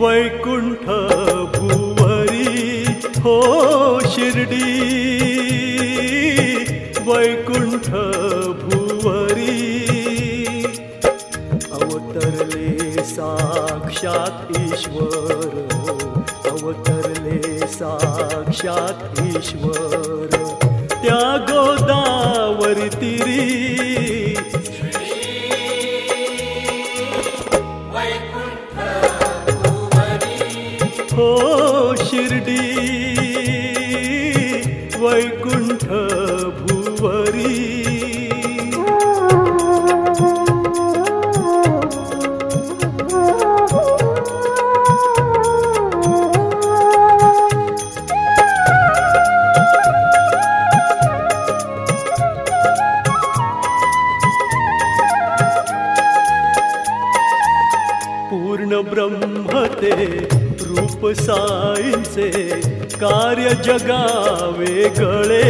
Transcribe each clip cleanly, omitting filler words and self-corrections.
वैकुंठ भुवरी हो शिर्डी, वैकुंठ भुवरी अवतरले साक्षात ईश्वर, अवतरले साक्षात ईश्वर त्या गोदावरी तीरी, हो शिर्डी वैकुंठ भुवरी। पूर्ण ब्रह्म ते रूप साईंचे कार्य जगावे गळे,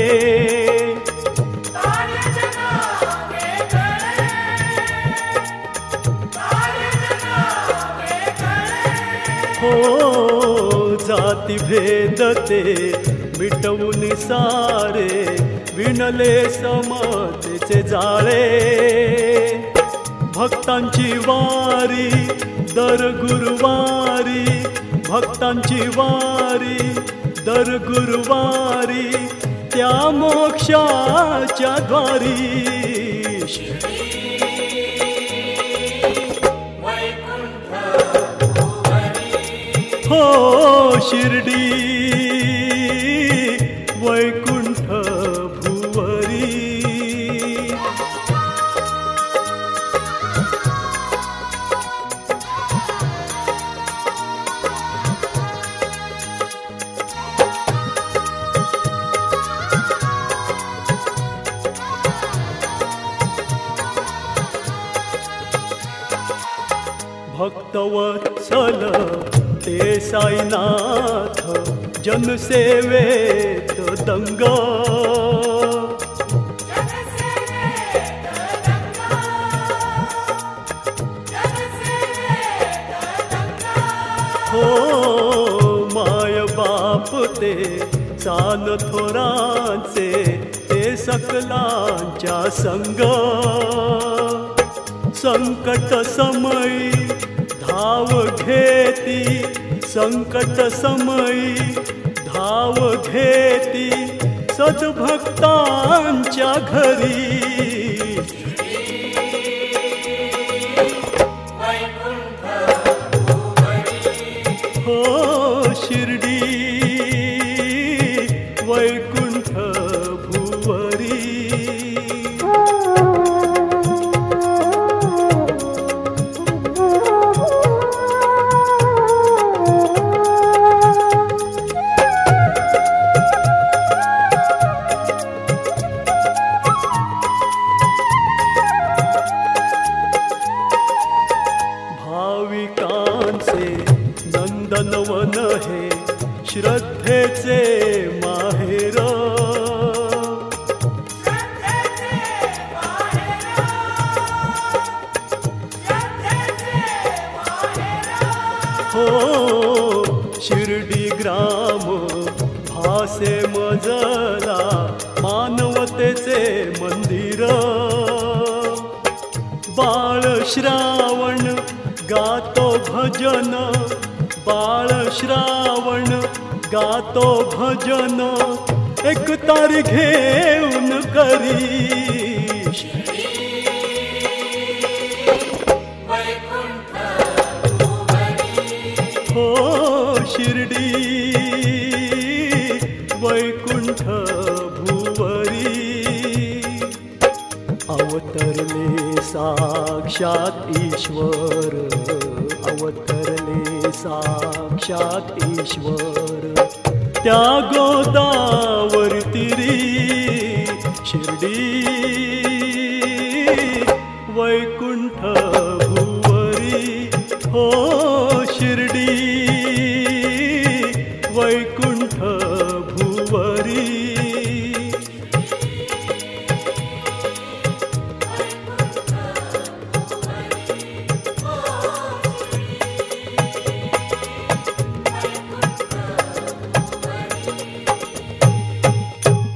हो जाती भेद ते मिटवून सारे विणले समतेचे जाळे, भक्तांची वारी दर गुरुवारी, भक्तांची वारी दर गुरुवारी त्या मोक्षाच्या द्वारी, हो शिर्डी वैकुंठ भुवरी। भक्तवत्सल ते साईनाथ जनसेवेत दंग, हो माय बाप ते चाल थोरांचे ते सकलांच्या संग, संकट समयी धाव घेती, संकट समयी धाव घेती सद्भक्तांच्या घरी, हो शिर्डी वैकुंठ भुवरी। भाविकांचे नंदनवन हे श्रद्धेचे माहेर, हो शिर्डी ग्राम भासे मजला मानवतेचे मंदिर, बाळ श्रावण गातो भजन, बाळ श्रावण गातो भजन एक तारी घेऊन करी, हो शिर्डी वैकुंठ भुवरी। अवतरले साक्षात ईश्वर, अवतरले साक्षात ईश्वर त्या गोदावरी तीरी, शिर्डी वैकुंठ भुवरी, हो शिर्डी वैकुंठ भुवरी।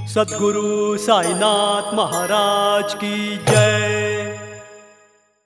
सद्गुरु साईनाथ महाराज की जय।